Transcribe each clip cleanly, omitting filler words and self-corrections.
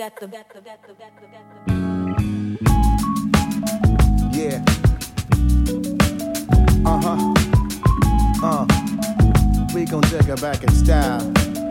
Yeah. We gon' take her back in style.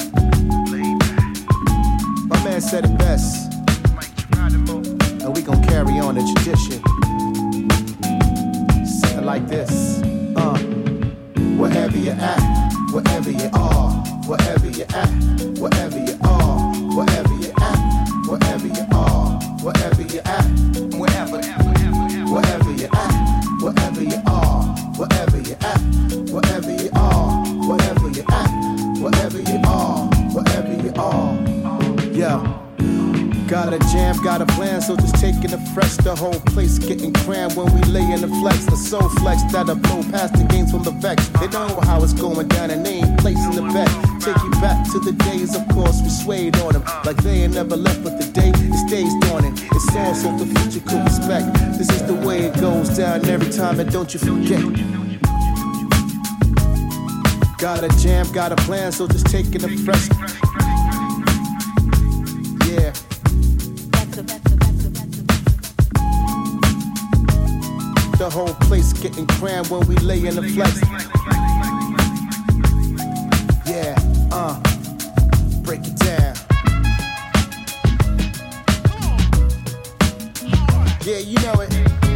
My man said it best. And we gon' carry on the tradition. Something like this. Wherever you at, wherever you are, wherever you at, wherever you are, wherever you at, wherever you are, wherever you at, wherever you at, wherever you are, wherever you at, wherever you are, wherever you at, wherever you are, wherever you are. Yeah. Got a jam, got a plan, so just taking the fresh. The whole place getting crammed when we lay in the flex. The soul flex that'll blow past the games from the vex. They know how it's going down and they ain't placing the bet. Take you back to the days, of course, we swayed on them. Like they ain't never left, but the day it stays dawning. It's all so the future could respect. This is the way it goes down every time, and don't you forget. Got a jam, got a plan, so just taking the fresh. Yeah. The whole place getting crammed when we lay in the flex. Yeah, break it down. Yeah, you know it.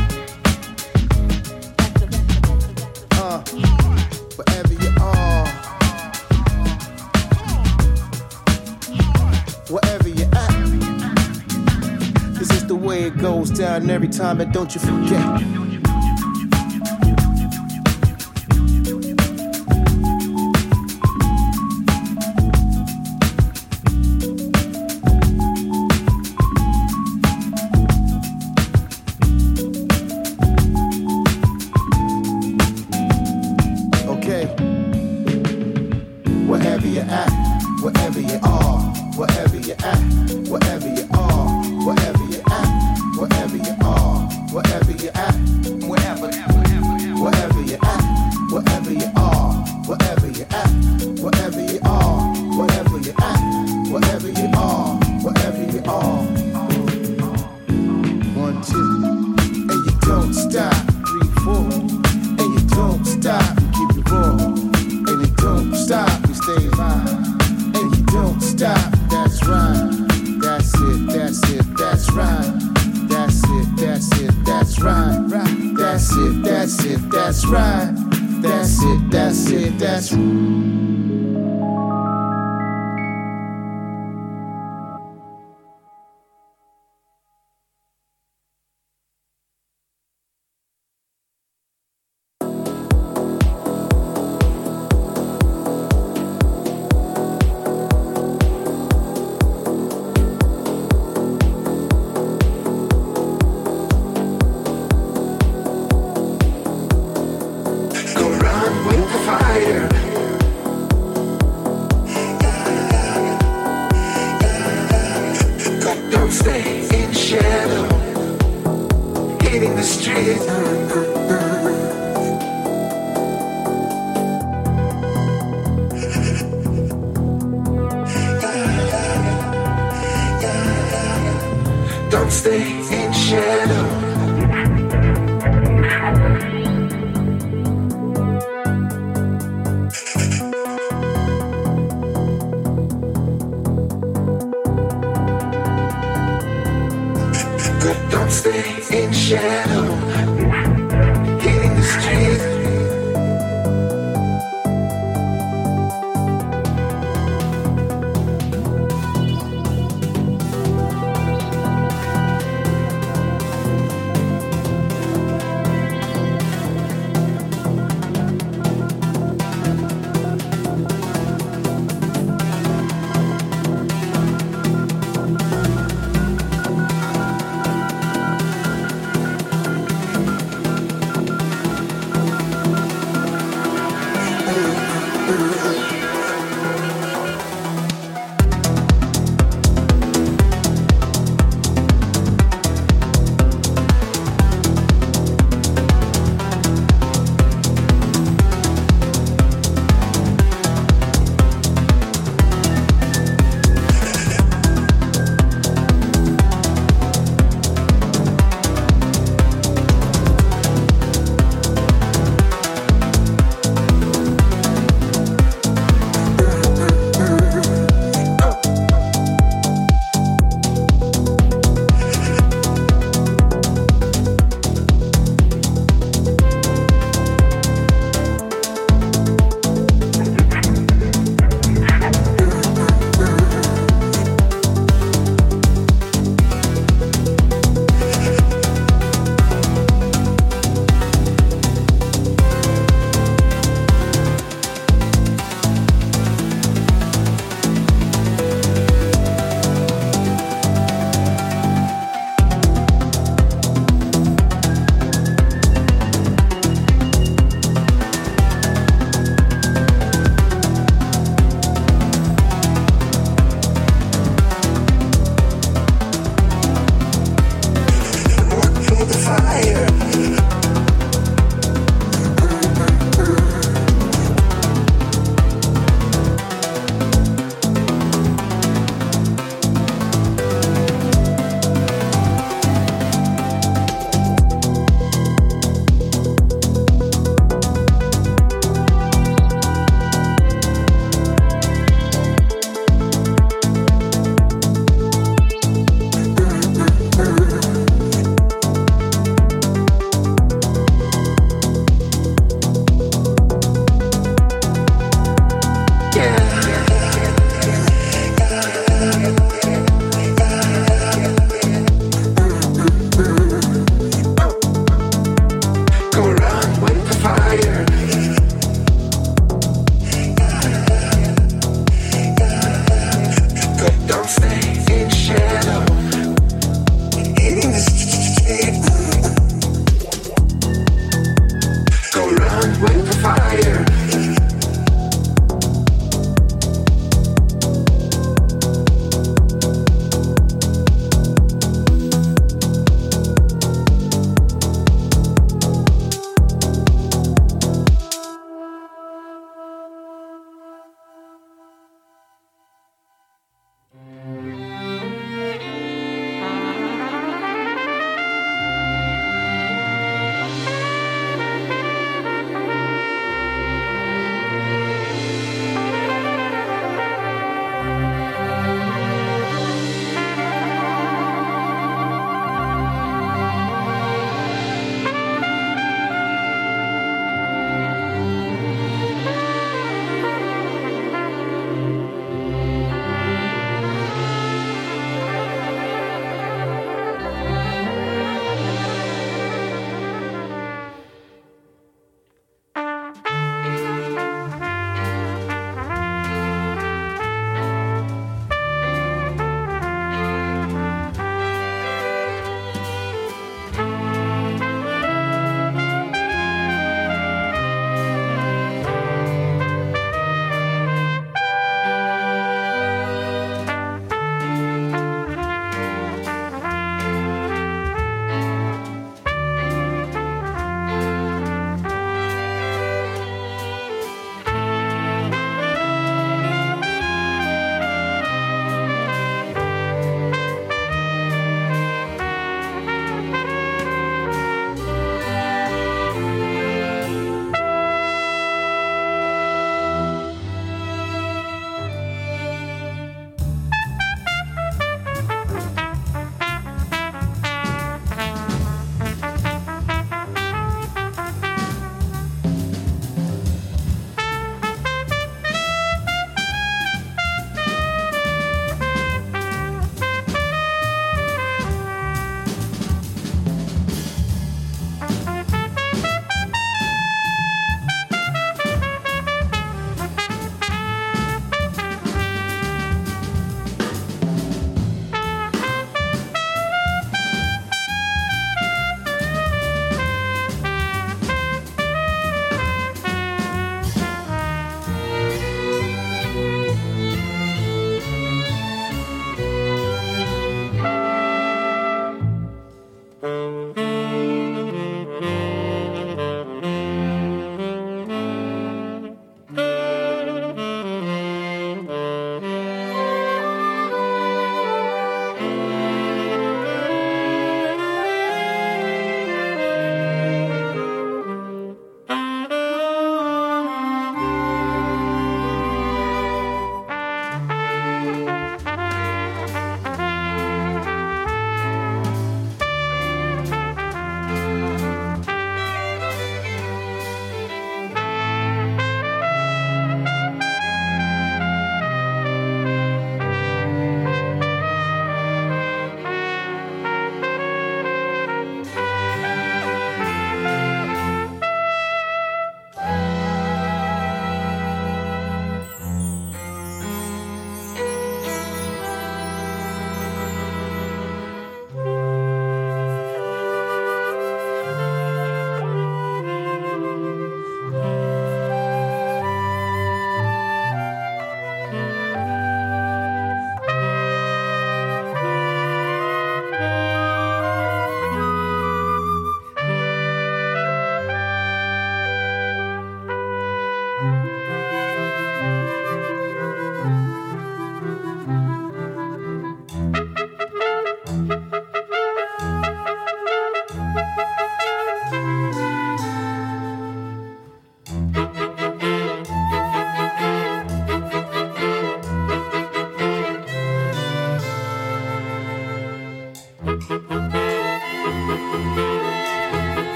Wherever you are, wherever you at. This is the way it goes down every time, and don't you forget.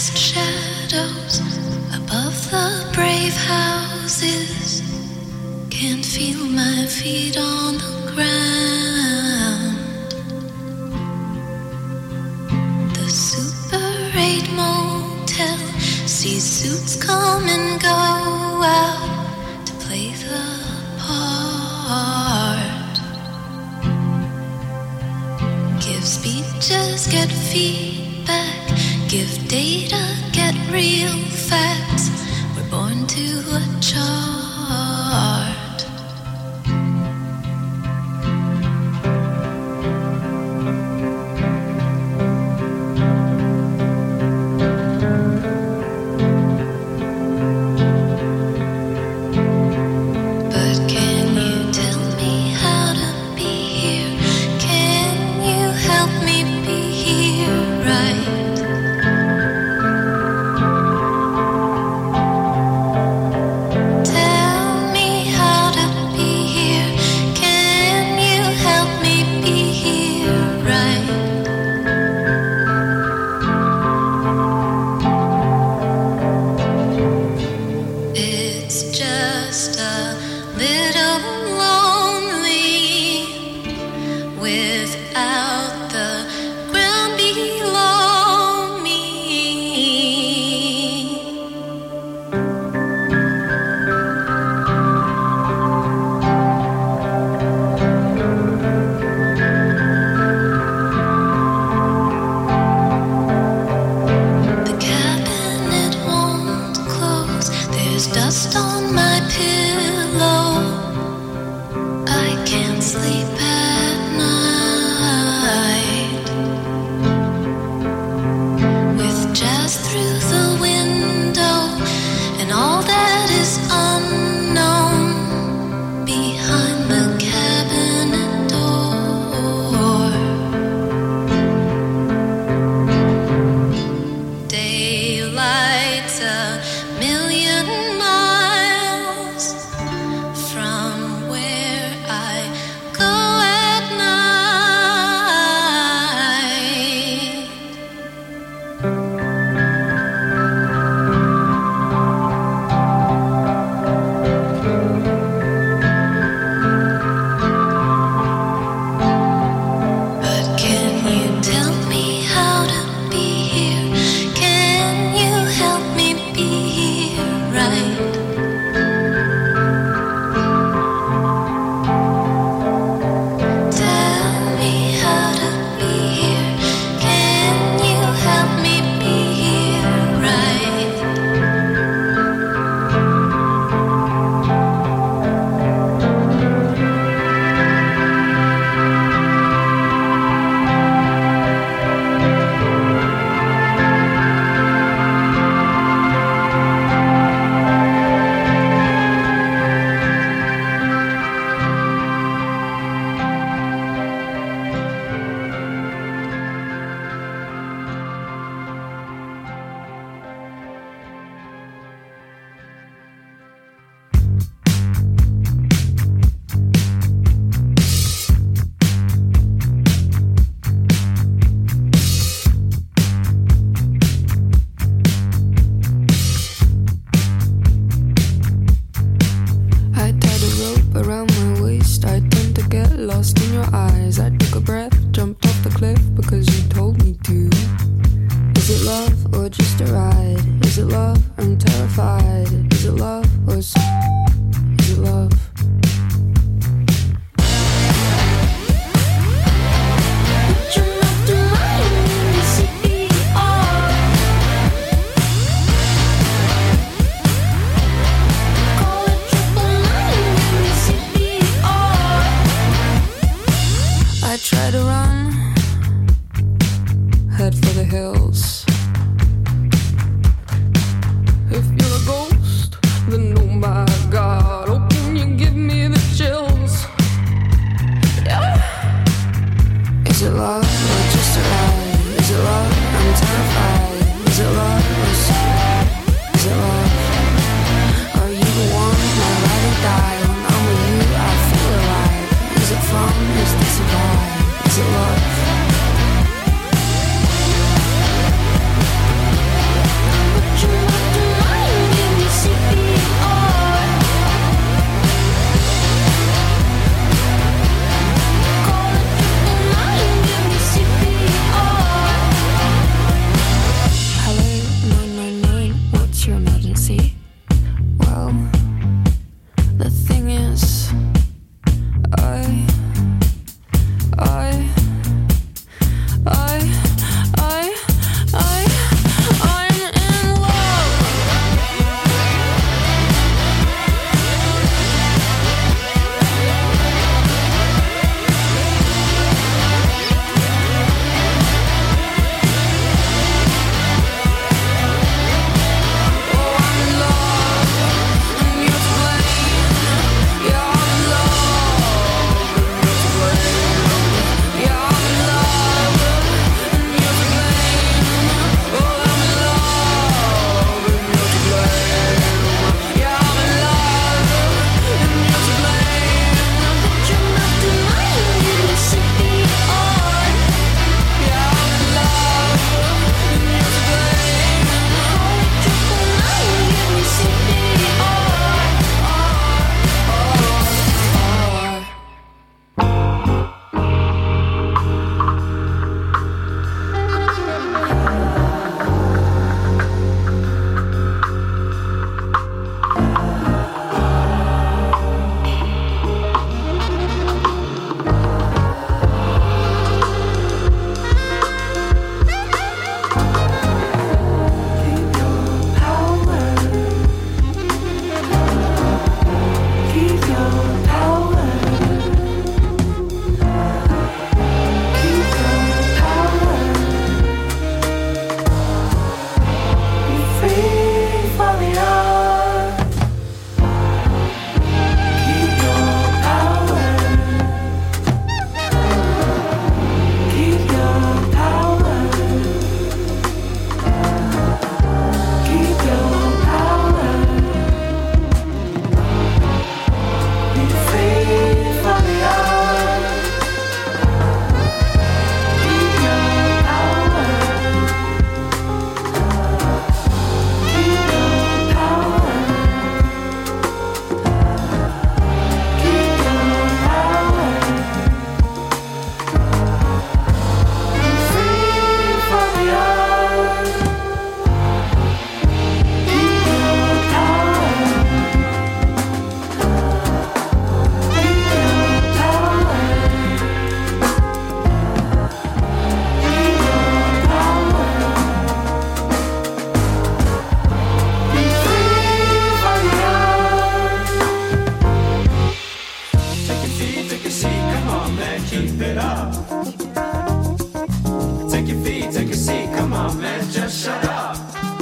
cast shadows above the brave houses. Can't feel my feet on the ground. The Super 8 motel sees suits come and go out to play the part. Give speeches, get feedback. Give data, get real facts. We're born to a chart. Take your feet, take a seat, come on, man, just shut up.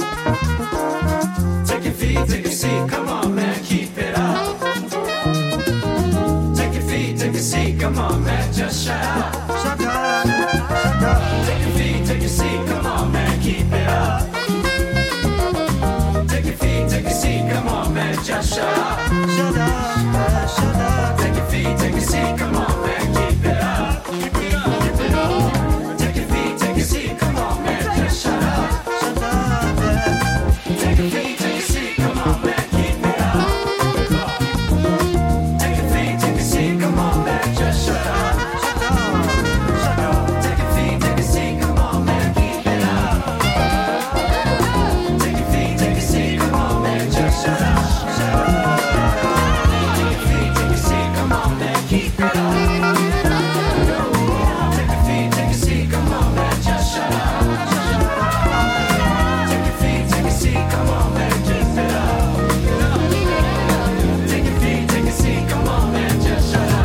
Take your feet, take a seat, come on, man, keep it up. Take your feet, take a seat, come on, man, just shut up. Shut up, shut up. Take your feet, take a seat, come on, man, keep it up. Take your feet, take a seat, come on, man, just shut up. Shut up, shut up. Take your feet, take a seat, come on, man, keep it up. Keep it up, keep it up. Take your feet, take a seat, come on, man, just shut up. Shut up, yeah. Take your feet, take a seat, come on, man, keep it up. Take your feet, take a seat, come on, man, just shut up. Shut up, shut up. Take your feet, take a seat, come on, man, keep it up. Take your feet, take a seat, come on, man, just shut up. Shut up. Take your feet, take a seat, come on, man, keep it up. Take your feet, take a seat, come on, man, just shut up. Take your feet, take a seat, come on, man, just sit up. Take your feet, take a seat, come on, man, just shut up.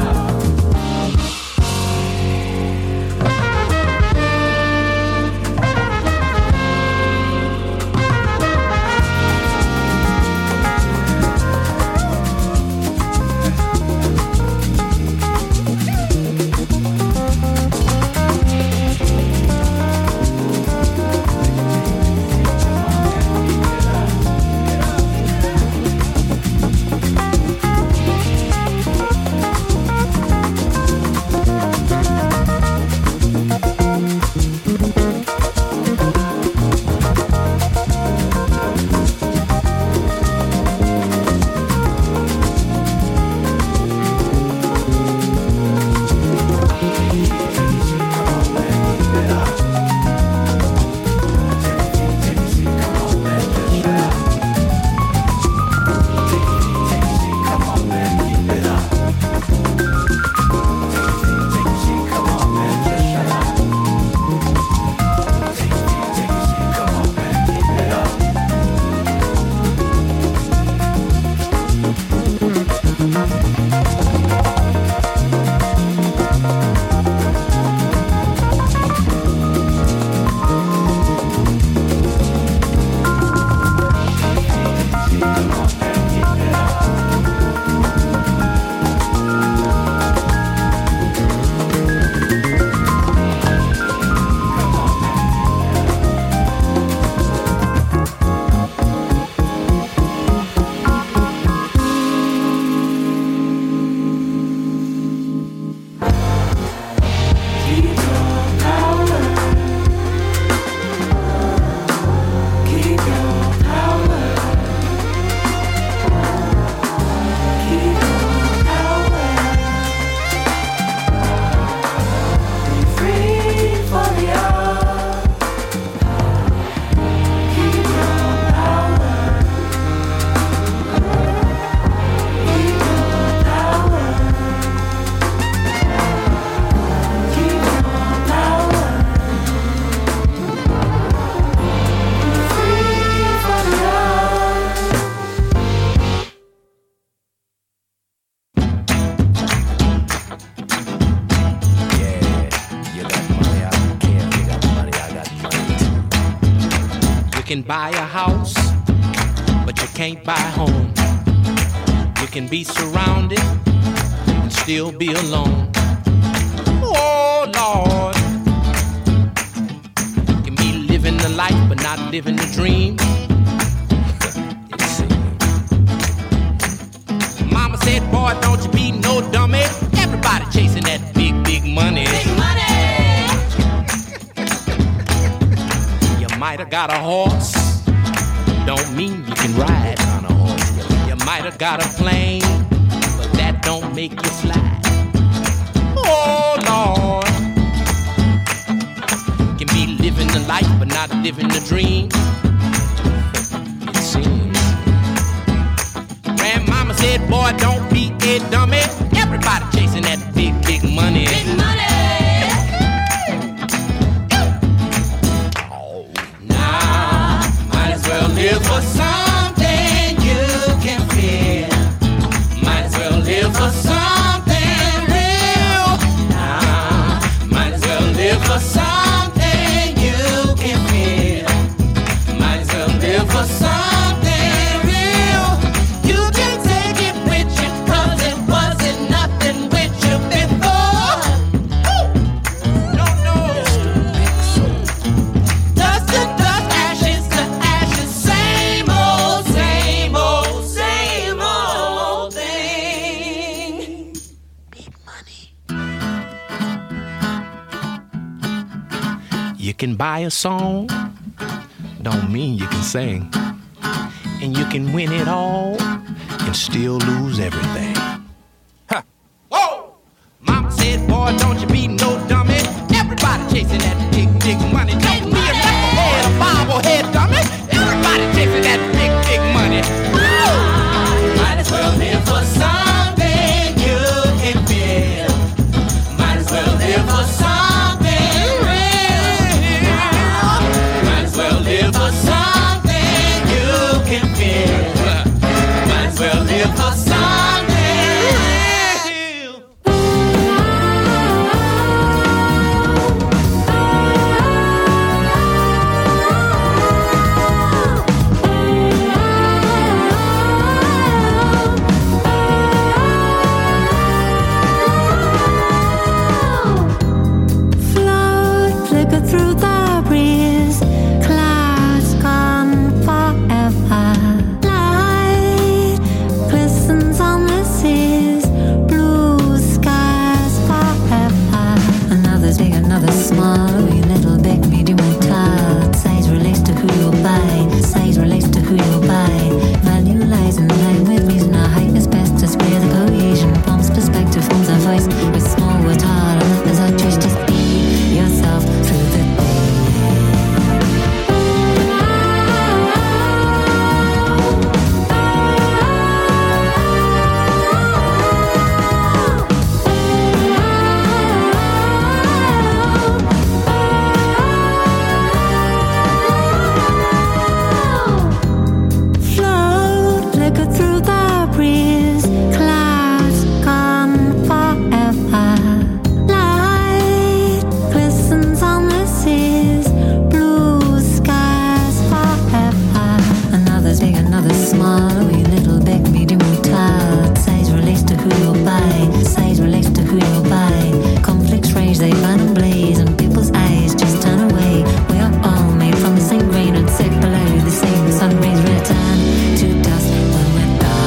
You can buy a house, but you can't buy a home. You can be surrounded and still be alone. Oh, Lord. You can be living the life, but not living the dream. Mama said, boy, don't you be no dummy. Everybody chasing that big, big money. Big money! You might have got a horse, don't mean you can ride on a horse. You might have got a plane, but that don't make you fly. Oh, Lord. You can be living the life, but not living the dream. It seems. Grandmama said, boy, don't be a dummy. Everybody chasing that big, big money. Big money. Oh, now, might as well live for something you can feel. Might as well live for something real. Now, might as well live for something can buy a song, don't mean you can sing. And you can win it all and still lose everything. Huh. Whoa! Mama said, boy, don't you be no dummy. Everybody chasing that big, big money. Don't be a knucklehead, a bobblehead dummy. Everybody chasing that big, big money. Woo! Might as well live for something you can feel. Might as well live for something real. Might as well live for something you can feel. Might as well live for something real. Through the breeze, clouds gone forever. Light glistens on the seas, blue skies forever. Another's big, another small, you little big, medium or tall. Size relates to who you buy, size relates to who you buy. Value lies in line with reason. Our height is best to square the cohesion. Palms perspective forms our voice. We're small, we're tall, and others are choice. Just be yourself through the through the breeze, clouds gone forever. Light glistens on the seas, blue skies forever. Another's big, another small, you little big, medium or tall. Size relates to who you buy, size relates to who you buy. Conflicts rage, they burn and blaze, and people's eyes just turn away. We are all made from the same grain and sit below the same sun rays return to dust when we're done.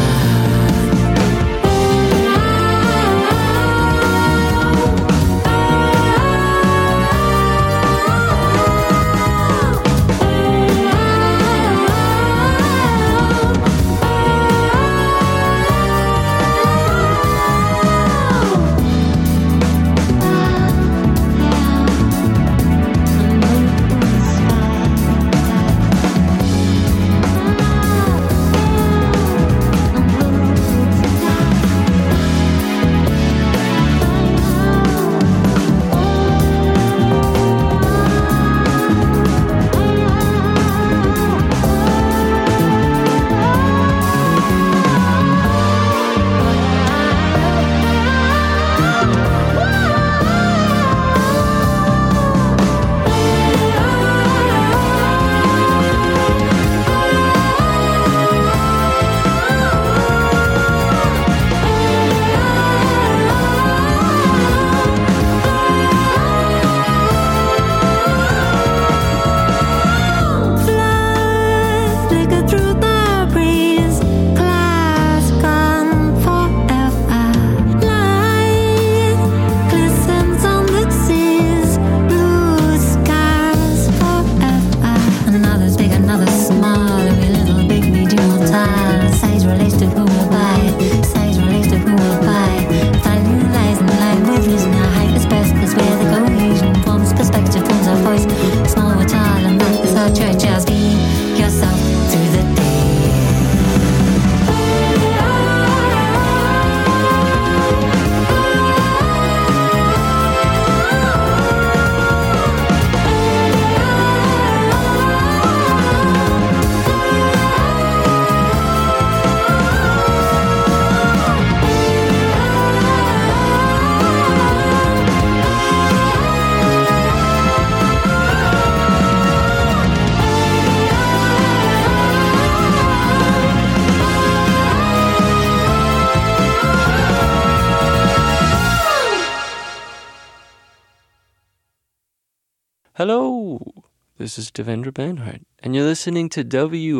Hello, this is Devendra Banhart, and you're listening to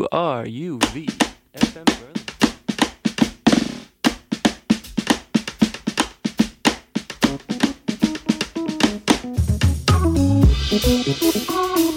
WRUV FM Berlin.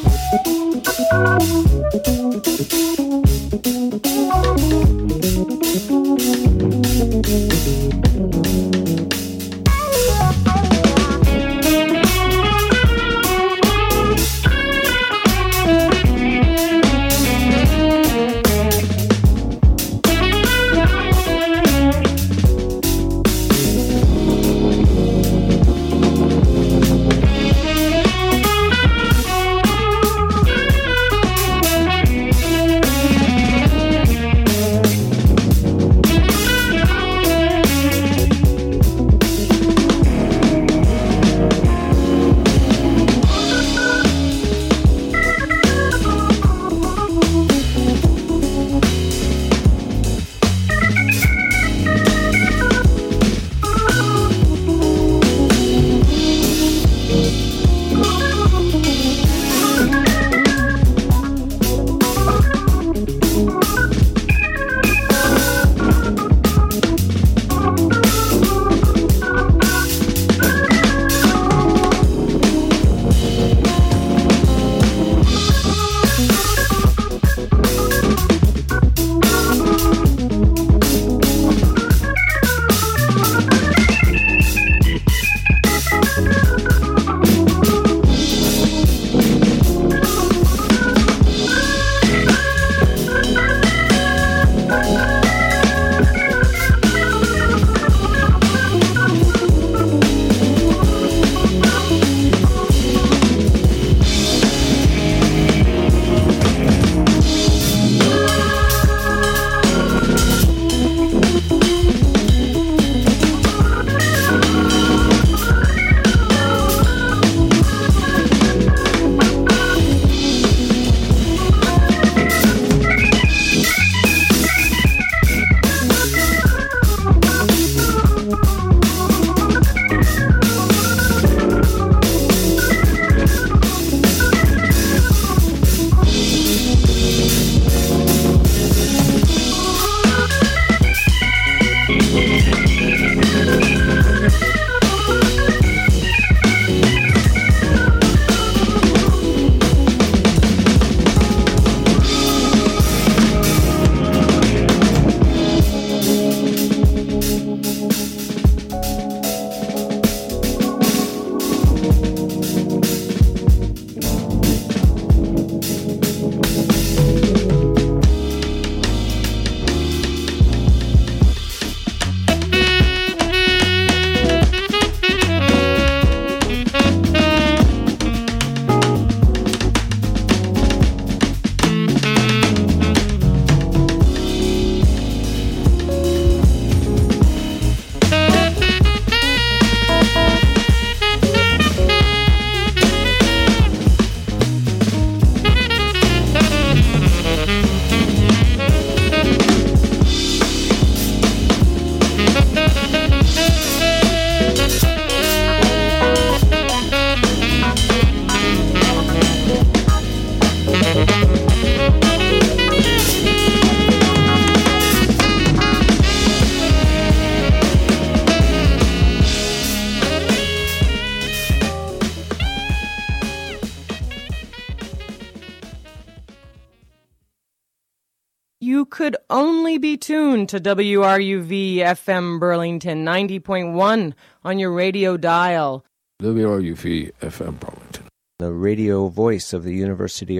You could only be tuned to WRUV FM Burlington 90.1 on your radio dial. WRUV FM Burlington. The radio voice of the University